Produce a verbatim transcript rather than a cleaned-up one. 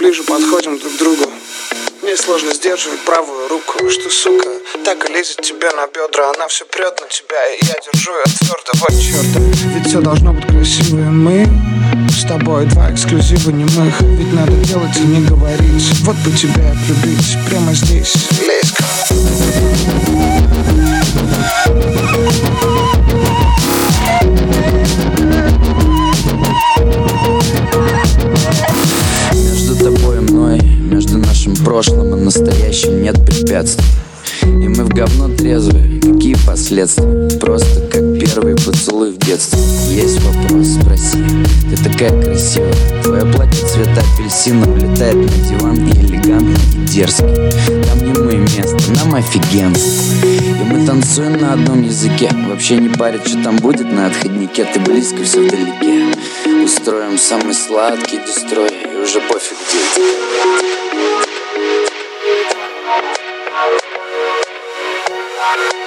ближе подходим друг к другу. Мне сложно сдерживать правую руку. Что, сука, так и лезет тебе на бедра. Она все прет на тебя, и я держу ее твердо. Вот черта, ведь все должно быть красиво. И мы с тобой два эксклюзива немых. Ведь надо делать и не говорить. Вот бы тебя любить прямо здесь. Леська. Между тобой и мной, между нашим прошлым и настоящим нет препятствий. И мы в говно трезвые, какие последствия? Просто как первый поцелуй в детстве. Есть вопрос, спроси, ты такая красивая. Твое платье цвета апельсина влетает на диван и элегантный, и дерзкий. Там не мы место, нам офигенство. И мы танцуем на одном языке. Вообще не парит, что там будет на отходнике. Ты близко, все вдалеке. Устроим самый сладкий дестрой. И уже пофиг, где это.